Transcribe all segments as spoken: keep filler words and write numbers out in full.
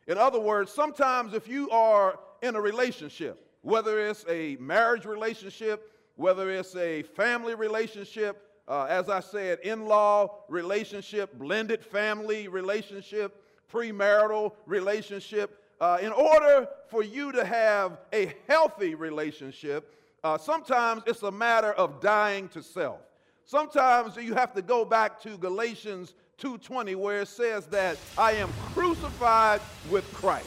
In other words, sometimes if you are in a relationship, whether it's a marriage relationship, whether it's a family relationship, uh, as I said, in-law relationship, blended family relationship, premarital relationship, uh, in order for you to have a healthy relationship, uh, sometimes it's a matter of dying to self. Sometimes you have to go back to Galatians two twenty where it says that I am crucified with Christ.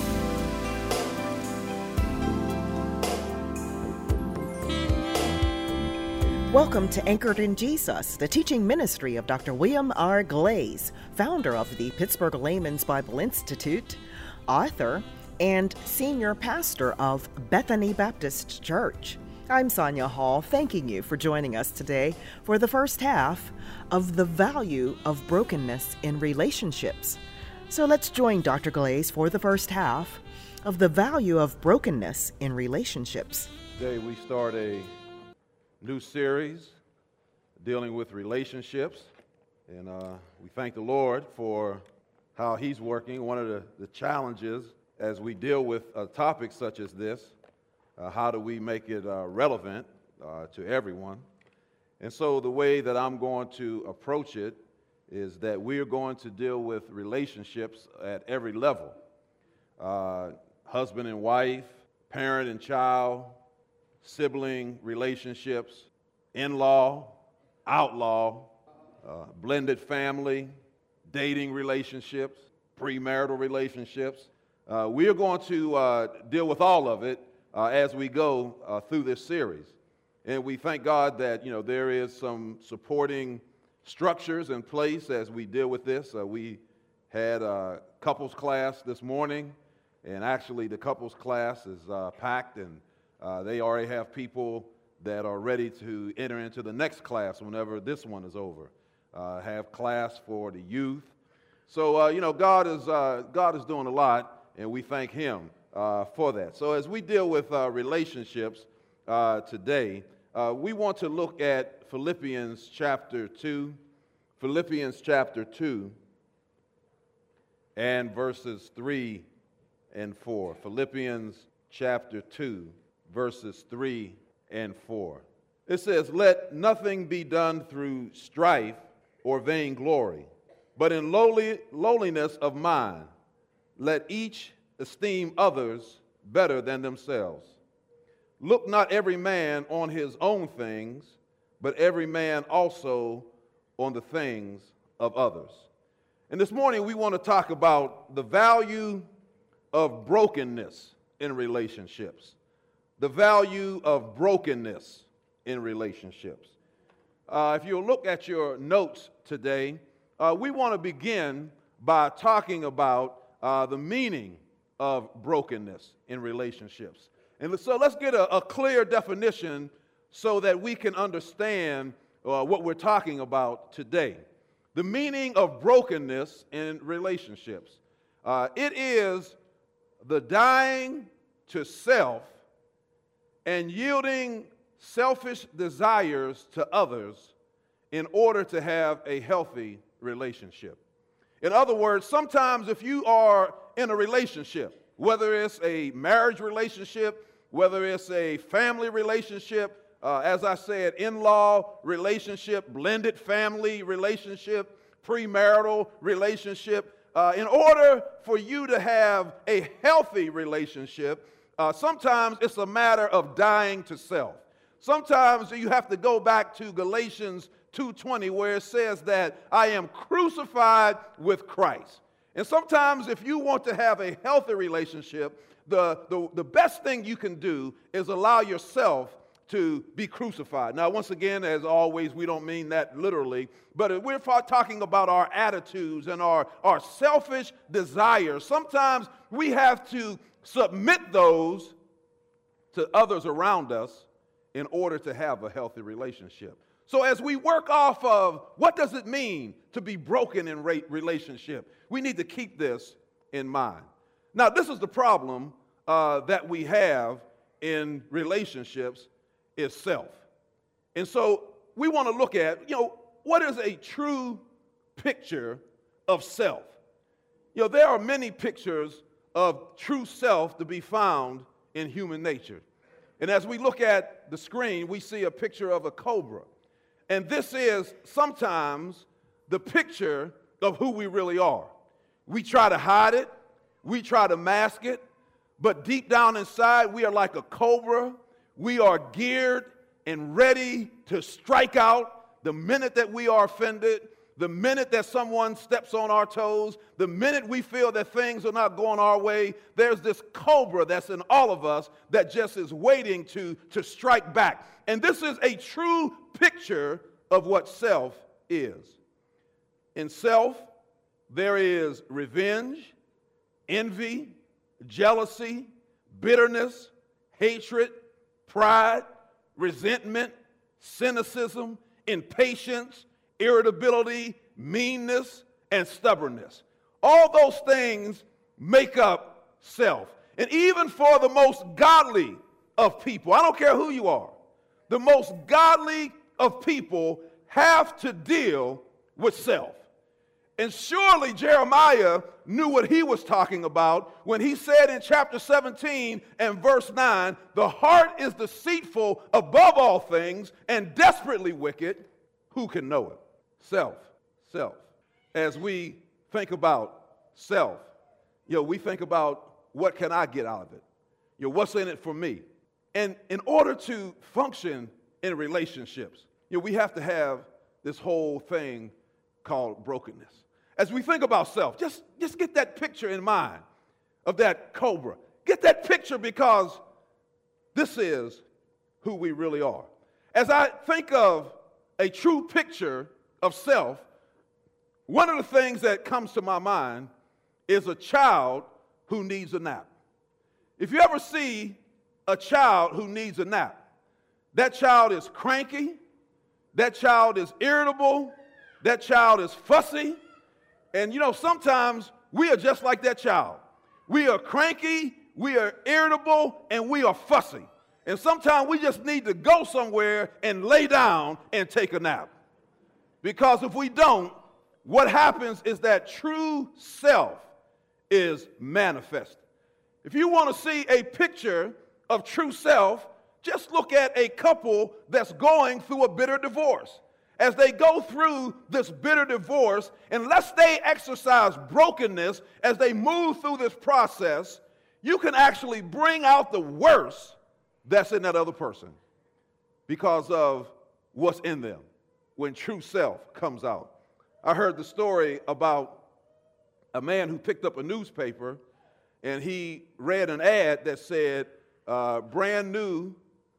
Welcome to Anchored in Jesus, the teaching ministry of Doctor William R. Glaze, founder of the Pittsburgh Layman's Bible Institute, author, and senior pastor of Bethany Baptist Church. I'm Sonia Hall, thanking you for joining us today for the first half of The Value of Brokenness in Relationships. So let's join Doctor Glaze for the first half of The Value of Brokenness in Relationships. Today we start a new series dealing with relationships, and uh, we thank the Lord for how He's working. One of the, the challenges as we deal with a topic such as this, Uh, how do we make it uh, relevant uh, to everyone? And so the way that I'm going to approach it is that we're going to deal with relationships at every level. Uh, husband and wife, parent and child, sibling relationships, in-law, outlaw, uh, blended family, dating relationships, premarital relationships. Uh, we are going to uh, deal with all of it Uh, as we go uh, through this series. And we thank God that, you know, there is some supporting structures in place as we deal with this. Uh, we had a couples class this morning, and actually the couples class is uh, packed, and uh, they already have people that are ready to enter into the next class whenever this one is over. Uh, have class for the youth. So, uh, you know, God is, uh, God is doing a lot, and we thank Him Uh, for that. So as we deal with uh, relationships uh, today, uh, we want to look at Philippians chapter two, Philippians chapter two, and verses three and four. Philippians chapter two, verses three and four. It says, "Let nothing be done through strife or vainglory, but in lowly, lowliness of mind, let each esteem others better than themselves. Look not every man on his own things, but every man also on the things of others." And this morning we want to talk about the value of brokenness in relationships. The value of brokenness in relationships. Uh, if you look at your notes today, uh, we want to begin by talking about uh, the meaning of brokenness in relationships. And so let's get a, a clear definition so that we can understand uh, what we're talking about today. The meaning of brokenness in relationships. Uh, it is the dying to self and yielding selfish desires to others in order to have a healthy relationship. In other words, sometimes if you are in a relationship, whether it's a marriage relationship, whether it's a family relationship, uh, as I said, in-law relationship, blended family relationship, premarital relationship, uh, in order for you to have a healthy relationship, uh, sometimes it's a matter of dying to self. Sometimes you have to go back to Galatians two twenty where it says that I am crucified with Christ. And sometimes if you want to have a healthy relationship, the, the, the best thing you can do is allow yourself to be crucified. Now, once again, as always, we don't mean that literally, but if we're talking about our attitudes and our, our selfish desires, sometimes we have to submit those to others around us in order to have a healthy relationship. So as we work off of what does it mean to be broken in relationship, we need to keep this in mind. Now, this is the problem uh, that we have in relationships is self. And so we want to look at, you know, what is a true picture of self? You know, there are many pictures of true self to be found in human nature. And as we look at the screen, we see a picture of a cobra. And this is sometimes the picture of who we really are. We try to hide it, we try to mask it, but deep down inside, we are like a cobra. We are geared and ready to strike out the minute that we are offended, the minute that someone steps on our toes, the minute we feel that things are not going our way. There's this cobra that's in all of us that just is waiting to, to strike back. And this is a true picture of what self is. In self, there is revenge, envy, jealousy, bitterness, hatred, pride, resentment, cynicism, impatience, irritability, meanness, and stubbornness. All those things make up self. And even for the most godly of people, I don't care who you are, the most godly of people have to deal with self. And surely Jeremiah knew what he was talking about when he said in chapter seventeen and verse nine, the heart is deceitful above all things and desperately wicked. Who can know it? Self, self. As we think about self, you know, we think about what can I get out of it? You know, what's in it for me? And in order to function in relationships, you know, we have to have this whole thing called brokenness. As we think about self, just, just get that picture in mind of that cobra. Get that picture because this is who we really are. As I think of a true picture of self, one of the things that comes to my mind is a child who needs a nap. If you ever see a child who needs a nap, that child is cranky, that child is irritable, that child is fussy. And you know, sometimes we are just like that child. We are cranky, we are irritable, and we are fussy. And sometimes we just need to go somewhere and lay down and take a nap. Because if we don't, what happens is that true self is manifested. If you want to see a picture of true self, just look at a couple that's going through a bitter divorce. As they go through this bitter divorce, unless they exercise brokenness as they move through this process, you can actually bring out the worst that's in that other person because of what's in them when true self comes out. I heard the story about a man who picked up a newspaper and he read an ad that said, uh, brand new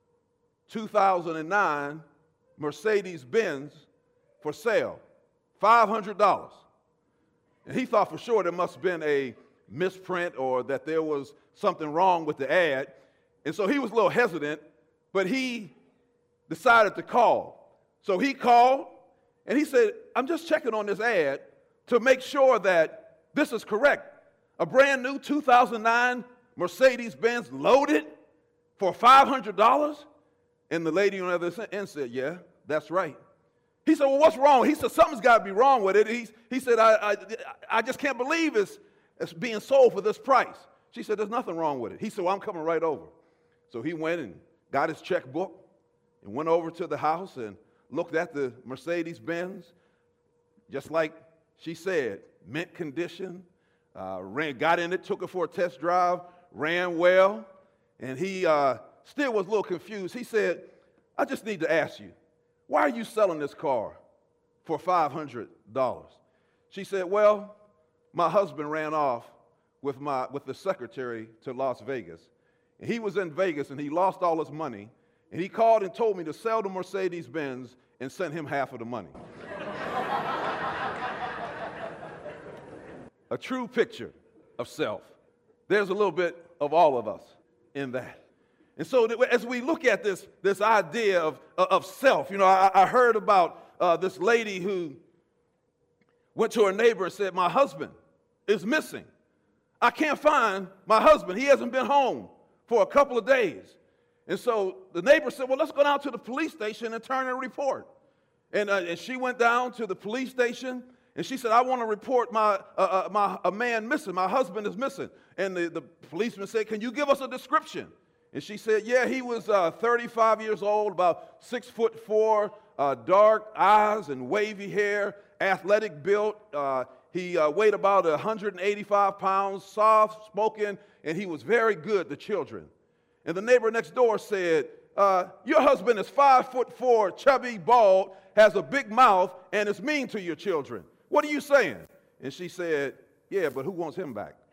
two thousand nine Mercedes-Benz for sale, five hundred dollars. And he thought for sure there must have been a misprint or that there was something wrong with the ad. And so he was a little hesitant, but he decided to call. So he called and he said, I'm just checking on this ad to make sure that this is correct. A brand new two thousand nine Mercedes-Benz loaded for five hundred dollars? And the lady on the other end said, yeah, that's right. He said, well, what's wrong? He said, something's got to be wrong with it. He, he said, I, I, I just can't believe it's, it's being sold for this price. She said, there's nothing wrong with it. He said, well, I'm coming right over. So he went and got his checkbook and went over to the house and looked at the Mercedes-Benz, just like she said, mint condition, uh, ran, got in it, took it for a test drive, ran well, and he uh, still was a little confused. He said, I just need to ask you, why are you selling this car for five hundred dollars? She said, well, my husband ran off with, my, with the secretary to Las Vegas. And he was in Vegas and he lost all his money. And he called and told me to sell the Mercedes-Benz and send him half of the money. A true picture of self. There's a little bit of all of us in that. And so as we look at this, this idea of, of self, you know, I, I heard about uh, this lady who went to her neighbor and said, my husband is missing. I can't find my husband. He hasn't been home for a couple of days. And so the neighbor said, well, let's go down to the police station and turn in a report. And, uh, and she went down to the police station, And she said, I want to report my, uh, uh, my a man missing. My husband is missing. And the, the policeman said, can you give us a description? And she said, yeah, he was uh, thirty-five years old, about six foot four, uh, dark eyes and wavy hair, athletic built. Uh, he uh, weighed about one hundred eighty-five pounds, soft spoken, and he was very good to children. And the neighbor next door said, uh, your husband is five foot four, chubby, bald, has a big mouth, and is mean to your children. What are you saying? And she said, yeah, but who wants him back?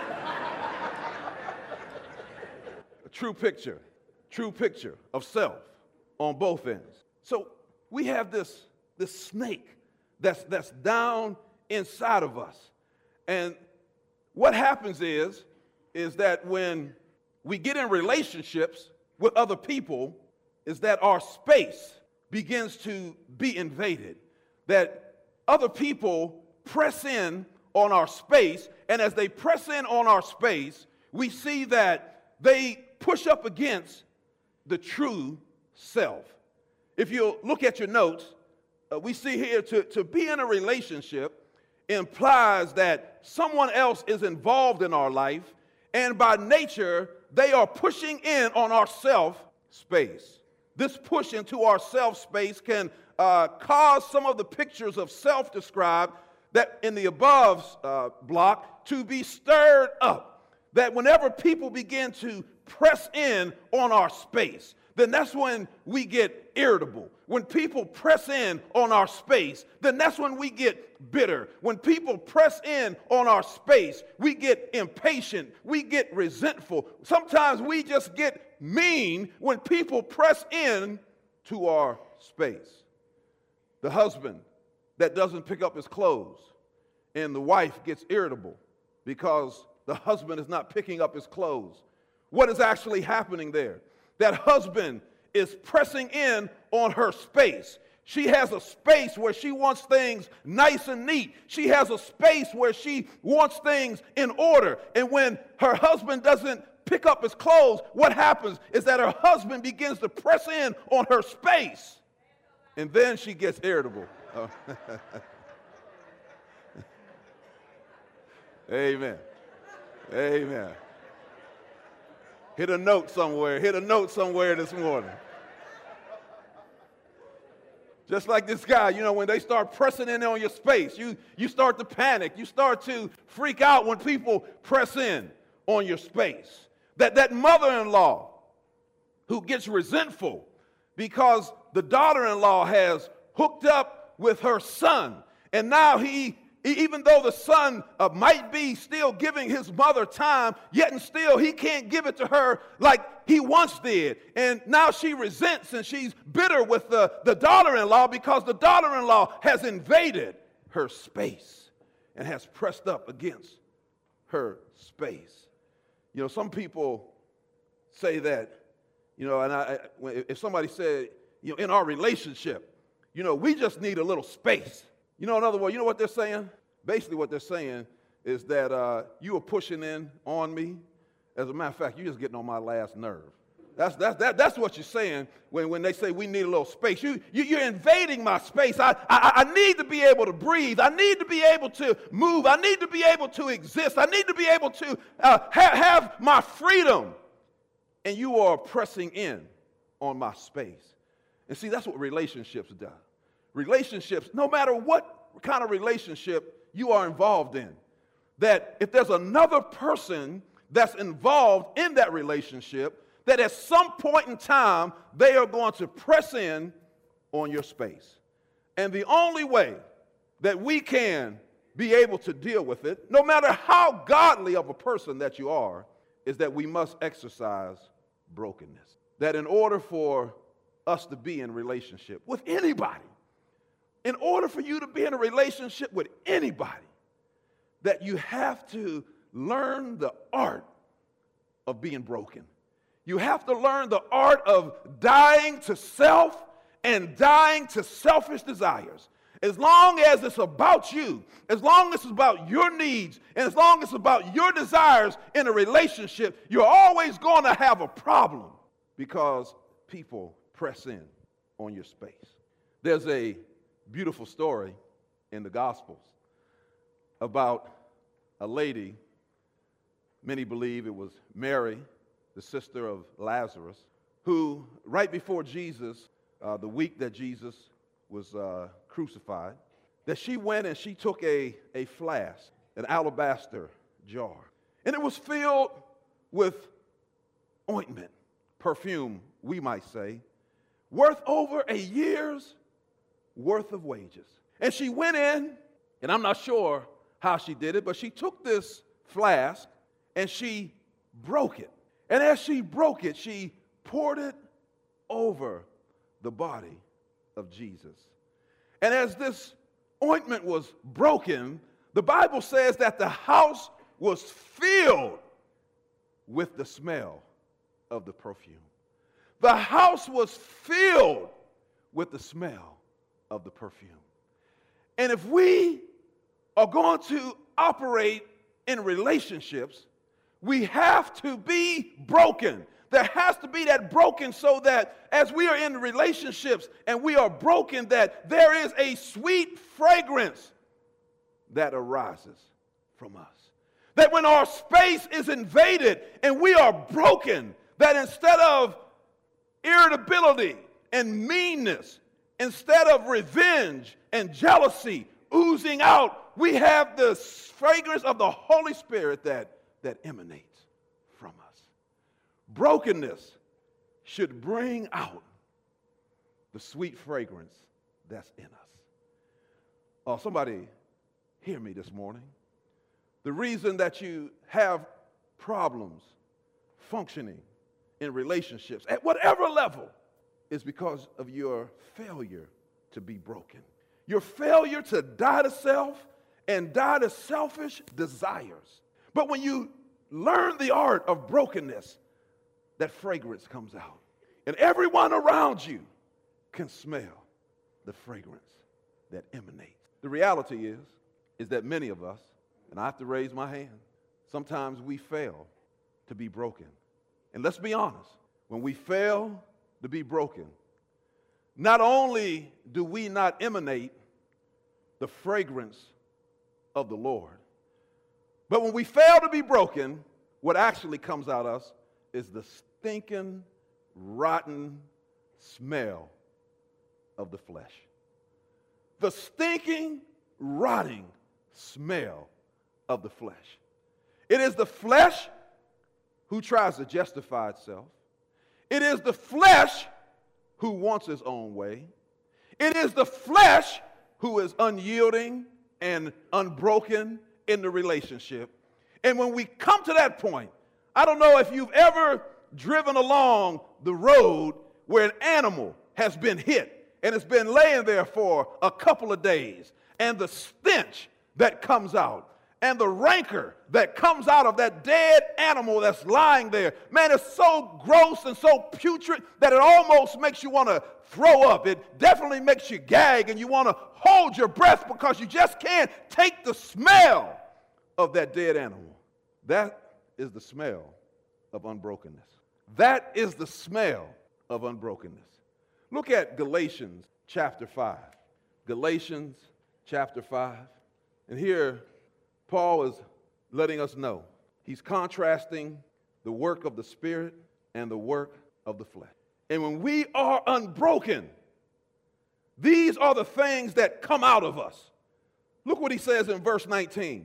A true picture, true picture of self on both ends. So we have this, this snake that's, that's down inside of us. And what happens is, is that when we get in relationships with other people, is that our space begins to be invaded. That other people press in on our space, and as they press in on our space, we see that they push up against the true self. If you look at your notes, uh, we see here to, to be in a relationship implies that someone else is involved in our life, and by nature, they are pushing in on our self space. This push into our self space can uh, cause some of the pictures of self described that in the above uh, block to be stirred up. That whenever people begin to press in on our space, then that's when we get irritable. When people press in on our space, then that's when we get bitter. When people press in on our space, we get impatient. We get resentful. Sometimes we just get mean when people press in to our space. The husband that doesn't pick up his clothes, and the wife gets irritable because the husband is not picking up his clothes. What is actually happening there? That husband is pressing in on her space. She has a space where she wants things nice and neat. She has a space where she wants things in order. And when her husband doesn't pick up his clothes, what happens is that her husband begins to press in on her space. And then she gets irritable. Oh. Amen. Amen. Hit a note somewhere. Hit a note somewhere this morning. Just like this guy, you know, when they start pressing in on your space, you, you start to panic. You start to freak out when people press in on your space. That, that mother-in-law who gets resentful because the daughter-in-law has hooked up with her son, and now he even though the son uh, might be still giving his mother time, yet and still he can't give it to her like he once did. And now she resents and she's bitter with the, the daughter-in-law because the daughter-in-law has invaded her space and has pressed up against her space. You know, some people say that, you know, and I, if somebody said, you know, in our relationship, you know, we just need a little space. You know, in other words, you know what they're saying? Basically what they're saying is that uh, you are pushing in on me. As a matter of fact, you're just getting on my last nerve. That's, that's, that, that's what you're saying when, when they say we need a little space. You, you, you're invading my space. I, I, I need to be able to breathe. I need to be able to move. I need to be able to exist. I need to be able to uh, ha- have my freedom. And you are pressing in on my space. And see, that's what relationships do. Relationships, no matter what kind of relationship you are involved in, that if there's another person that's involved in that relationship, that at some point in time, they are going to press in on your space. And the only way that we can be able to deal with it, no matter how godly of a person that you are, is that we must exercise brokenness. That in order for us to be in relationship with anybody, in order for you to be in a relationship with anybody, that you have to learn the art of being broken. You have to learn the art of dying to self and dying to selfish desires. As long as it's about you, as long as it's about your needs, and as long as it's about your desires in a relationship, you're always going to have a problem because people press in on your space. There's a beautiful story in the Gospels about a lady, many believe it was Mary, the sister of Lazarus, who right before Jesus, uh, the week that Jesus was uh, crucified, that she went and she took a, a flask, an alabaster jar, and it was filled with ointment, perfume, we might say, worth over a year's worth of wages. And she went in, and I'm not sure how she did it, but she took this flask and she broke it. And as she broke it, she poured it over the body of Jesus. And as this ointment was broken, the Bible says that the house was filled with the smell of the perfume. The house was filled with the smell of the perfume. And if we are going to operate in relationships, we have to be broken. There has to be that broken so that as we are in relationships and we are broken, that there is a sweet fragrance that arises from us. That when our space is invaded and we are broken, that instead of irritability and meanness, instead of revenge and jealousy oozing out, we have the fragrance of the Holy Spirit that, that emanates from us. Brokenness should bring out the sweet fragrance that's in us. Oh, somebody hear me this morning. The reason that you have problems functioning in relationships at whatever level is because of your failure to be broken. Your failure to die to self and die to selfish desires. But when you learn the art of brokenness, that fragrance comes out. And everyone around you can smell the fragrance that emanates. The reality is, is that many of us, and I have to raise my hand, sometimes we fail to be broken. And let's be honest, when we fail to be broken, not only do we not emanate the fragrance of the Lord, but when we fail to be broken, what actually comes out of us is the stinking, rotten smell of the flesh. The stinking, rotting smell of the flesh. It is the flesh who tries to justify itself. It is the flesh who wants its own way. It is the flesh who is unyielding and unbroken in the relationship. And when we come to that point, I don't know if you've ever driven along the road where an animal has been hit and it's been laying there for a couple of days, and the stench that comes out and the rancor that comes out of that dead animal that's lying there, man, it's so gross and so putrid that it almost makes you want to throw up. It definitely makes you gag and you want to hold your breath because you just can't take the smell of that dead animal. That is the smell of unbrokenness. That is the smell of unbrokenness. Look at Galatians chapter five. Galatians chapter five. And here, Paul is letting us know. He's contrasting the work of the Spirit and the work of the flesh. And when we are unbroken, these are the things that come out of us. Look what he says in verse nineteen.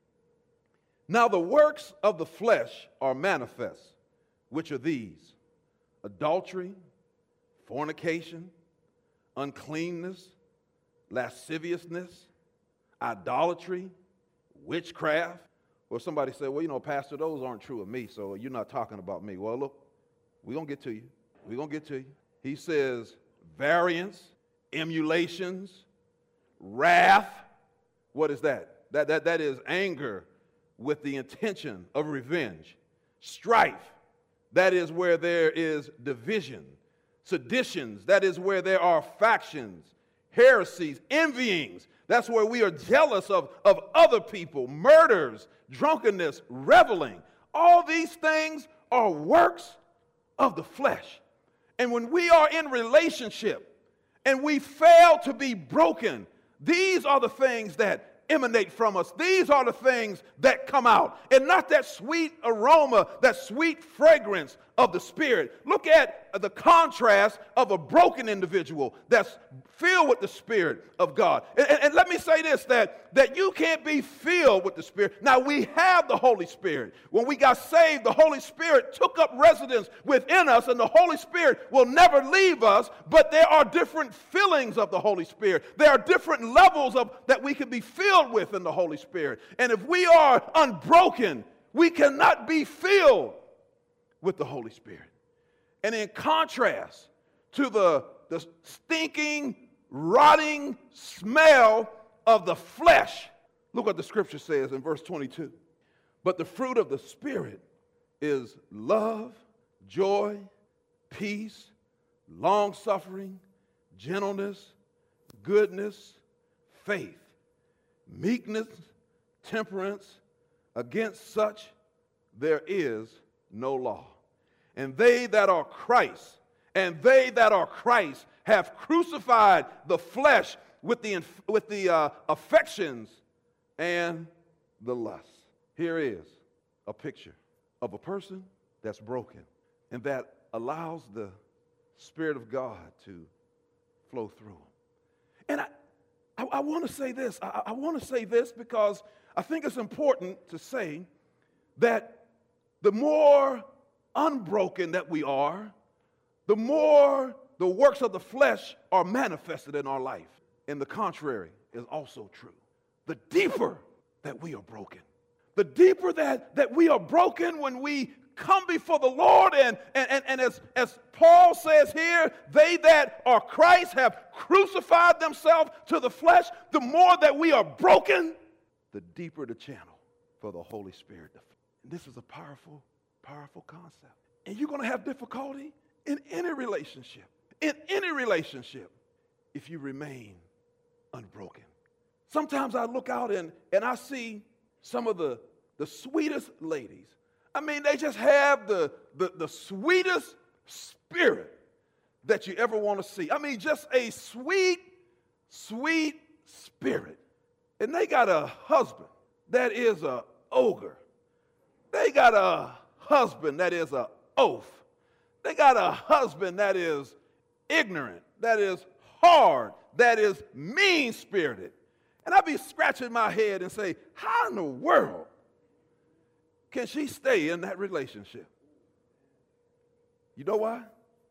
Now the works of the flesh are manifest, which are these: adultery, fornication, uncleanness, lasciviousness, idolatry, witchcraft. Or somebody said, well, you know, Pastor, those aren't true of me, so you're not talking about me. Well, look, we're going to get to you. We're going to get to you. He says variance, emulations, wrath. What is that? That, that, that is anger with the intention of revenge. Strife, that is where there is division. Seditions, that is where there are factions. Heresies, envyings, that's where we are jealous of, of other people. Murders, drunkenness, reveling. All these things are works of the flesh. And when we are in relationship and we fail to be broken, These are the things that emanate from us. These are the things that come out, and not that sweet aroma, that sweet fragrance of the Spirit. Look at the contrast of a broken individual that's filled with the Spirit of God. And, and, and let me say this, that, that you can't be filled with the Spirit. Now, we have the Holy Spirit. When we got saved, the Holy Spirit took up residence within us, and the Holy Spirit will never leave us, but there are different fillings of the Holy Spirit. There are different levels of that we can be filled with in the Holy Spirit. And if we are unbroken, we cannot be filled with the Holy Spirit. And in contrast to the, the stinking, rotting smell of the flesh, look what the scripture says in verse twenty-two. But the fruit of the Spirit is love, joy, peace, long-suffering, gentleness, goodness, faith, meekness, temperance. Against such there is no law. And they that are Christ, and they that are Christ have crucified the flesh with the, with the uh, affections and the lusts. Here is a picture of a person that's broken and that allows the Spirit of God to flow through them. And I, I, I want to say this. I, I want to say this because I think it's important to say that the more unbroken that we are, the more the works of the flesh are manifested in our life. And the contrary is also true. The deeper that we are broken, the deeper that, that we are broken when we come before the Lord, and, and, and, and as, as Paul says here, they that are Christ have crucified themselves to the flesh. The more that we are broken, the deeper the channel for the Holy Spirit to flow. This is a powerful, powerful concept. And you're going to have difficulty in any relationship, in any relationship, if you remain unbroken. Sometimes I look out and, and I see some of the, the sweetest ladies. I mean, they just have the, the, the sweetest spirit that you ever want to see. I mean, just a sweet, sweet spirit. And they got a husband that is a ogre. They got a husband that is a oaf. They got a husband that is ignorant, that is hard, that is mean-spirited. And I be scratching my head and say, how in the world can she stay in that relationship? You know why?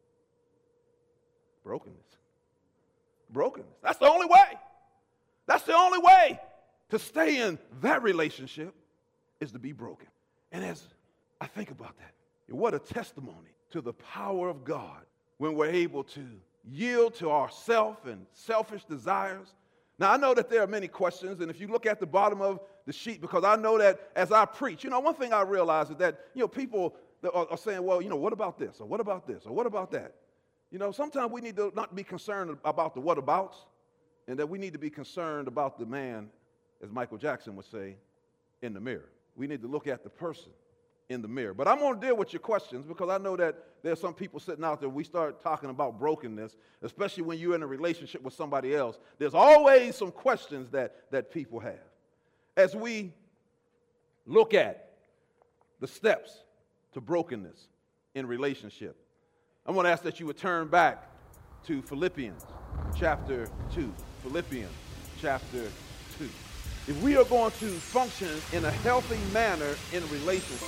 Brokenness. Brokenness. That's the only way. That's the only way to stay in that relationship is to be broken. And as I think about that, what a testimony to the power of God when we're able to yield to ourself and selfish desires. Now, I know that there are many questions, and if you look at the bottom of the sheet, because I know that as I preach, you know, one thing I realize is that, you know, people are, are saying, well, you know, what about this, or what about this, or what about that? You know, sometimes we need to not be concerned about the what-abouts, and that we need to be concerned about the man, as Michael Jackson would say, in the mirror. We need to look at the person in the mirror. But I'm going to deal with your questions because I know that there are some people sitting out there, we start talking about brokenness, especially when you're in a relationship with somebody else. There's always some questions that, that people have. As we look at the steps to brokenness in relationship, I'm going to ask that you would turn back to Philippians chapter two. Philippians chapter two. If we are going to function in a healthy manner in relationships.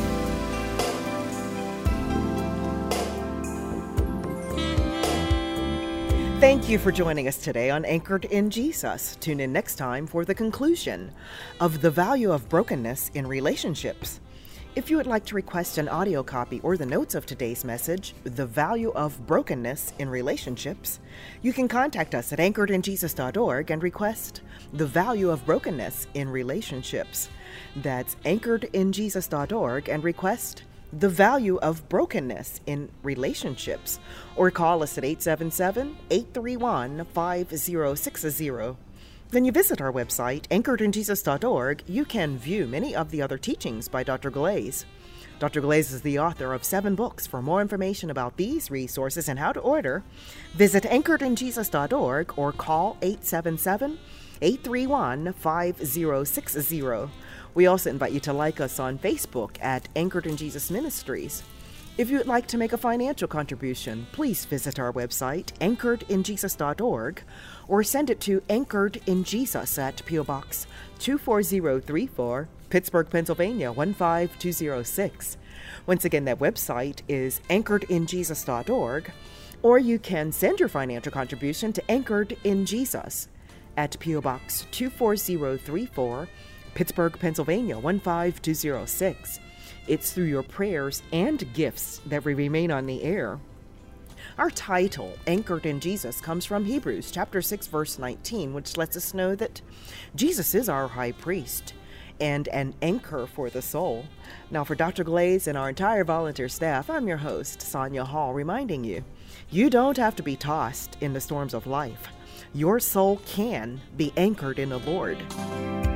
Thank you for joining us today on Anchored in Jesus. Tune in next time for the conclusion of the value of brokenness in relationships. If you would like to request an audio copy or the notes of today's message, The Value of Brokenness in Relationships, you can contact us at anchored in jesus dot org and request The Value of Brokenness in Relationships. That's anchored in jesus dot org and request The Value of Brokenness in Relationships, or call us at eight seven seven, eight three one, five zero six zero. When you visit our website, anchored in jesus dot org, you can view many of the other teachings by Doctor Glaze. Doctor Glaze is the author of seven books. For more information about these resources and how to order, visit anchored in jesus dot org or call eight seven seven, eight three one, five zero six zero. We also invite you to like us on Facebook at Anchored in Jesus Ministries. If you would like to make a financial contribution, please visit our website, anchored in jesus dot org, or send it to Anchored in Jesus at P O Box two four zero three four, Pittsburgh, Pennsylvania one five two zero six. Once again, that website is anchored in jesus dot org, or you can send your financial contribution to Anchored in Jesus at P O Box two four zero three four, Pittsburgh, Pennsylvania one five two zero six. It's through your prayers and gifts that we remain on the air. Our title, Anchored in Jesus, comes from Hebrews chapter six, verse nineteen, which lets us know that Jesus is our high priest and an anchor for the soul. Now, for Doctor Glaze and our entire volunteer staff, I'm your host, Sonia Hall, reminding you, you don't have to be tossed in the storms of life. Your soul can be anchored in the Lord.